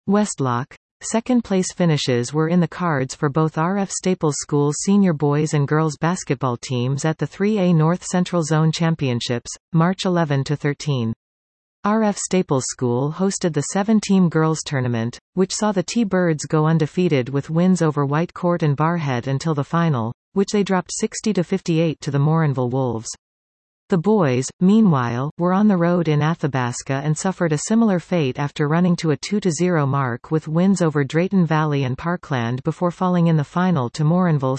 Westlock. Second-place finishes were in the cards for both R.F. Staples School's senior boys and girls basketball teams at the 3A North Central Zone Championships, March 11–13. R.F. Staples School hosted the 7-team girls tournament, which saw the T-Birds go undefeated with wins over Whitecourt and Barhead until the final, which they dropped 60–58 to the Morinville Wolves. The boys, meanwhile, were on the road in Athabasca and suffered a similar fate after running to a 2–0 mark with wins over Drayton Valley and Parkland before falling in the final to Morinville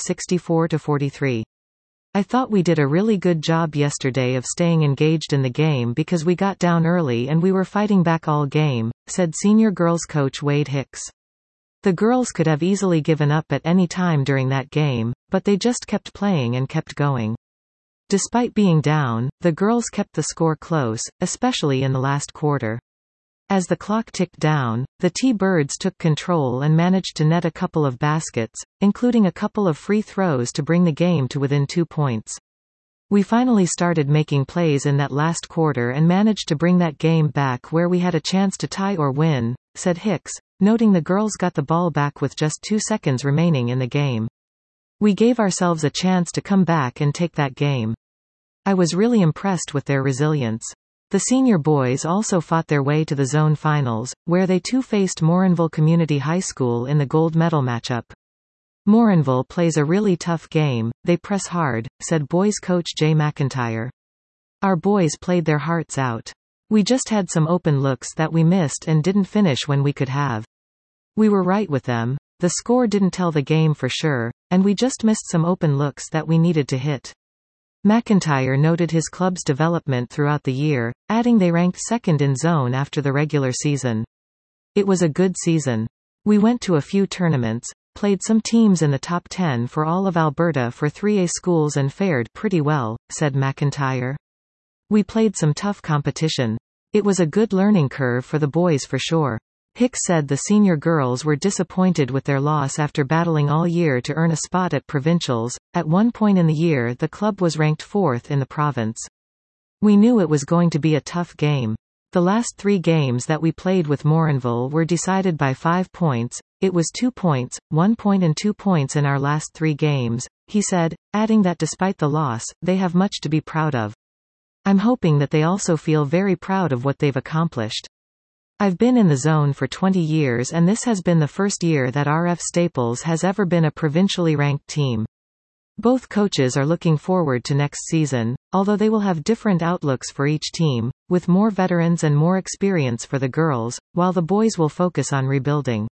64–43. I thought we did a really good job yesterday of staying engaged in the game because we got down early and we were fighting back all game, said senior girls coach Wade Hicks. The girls could have easily given up at any time during that game, but they just kept playing and kept going. Despite being down, the girls kept the score close, especially in the last quarter. As the clock ticked down, the T-Birds took control and managed to net a couple of baskets, including a couple of free throws to bring the game to within 2 points. We finally started making plays in that last quarter and managed to bring that game back where we had a chance to tie or win, said Hicks, noting the girls got the ball back with just 2 seconds remaining in the game. We gave ourselves a chance to come back and take that game. I was really impressed with their resilience. The senior boys also fought their way to the zone finals, where they too faced Morinville Community High School in the gold medal matchup. Morinville plays a really tough game, they press hard, said boys coach Jay McIntyre. Our boys played their hearts out. We just had some open looks that we missed and didn't finish when we could have. We were right with them, the score didn't tell the game for sure, and we just missed some open looks that we needed to hit. McIntyre noted his club's development throughout the year, adding they ranked second in zone after the regular season. It was a good season. We went to a few tournaments, played some teams in the top 10 for all of Alberta for 3A schools and fared pretty well, said McIntyre. We played some tough competition. It was a good learning curve for the boys for sure. Hicks said the senior girls were disappointed with their loss after battling all year to earn a spot at provincials. At one point in the year, the club was ranked 4th in the province. We knew it was going to be a tough game. The last 3 games that we played with Morinville were decided by 5 points. It was 2 points, 1 point and 2 points in our last 3 games, he said, adding that despite the loss, they have much to be proud of. I'm hoping that they also feel very proud of what they've accomplished. I've been in the zone for 20 years and this has been the first year that R.F. Staples has ever been a provincially ranked team. Both coaches are looking forward to next season, although they will have different outlooks for each team, with more veterans and more experience for the girls, while the boys will focus on rebuilding.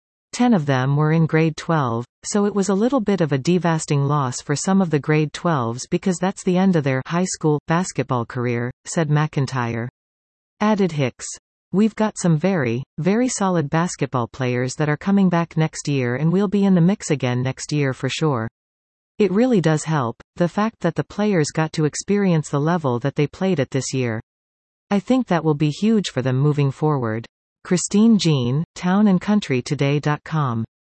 10 of them were in grade 12, so it was a little bit of a devastating loss for some of the grade 12s because that's the end of their high school basketball career, said McIntyre. Added Hicks. We've got some very, very solid basketball players that are coming back next year and we'll be in the mix again next year for sure. It really does help, the fact that the players got to experience the level that they played at this year. I think that will be huge for them moving forward. Christine Jean, townandcountrytoday.com